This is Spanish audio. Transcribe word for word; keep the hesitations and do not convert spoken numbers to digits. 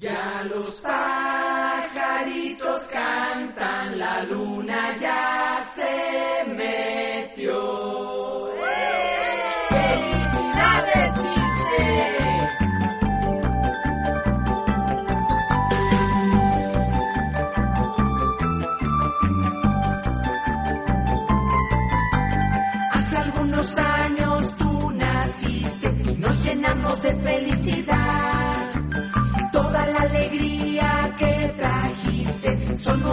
Ya los pajaritos cantan, la luna ya se metió. ¡Felicidades, Ilse! Hace algunos años tú naciste y nos llenamos de felicidad. Toda la alegría que trajiste son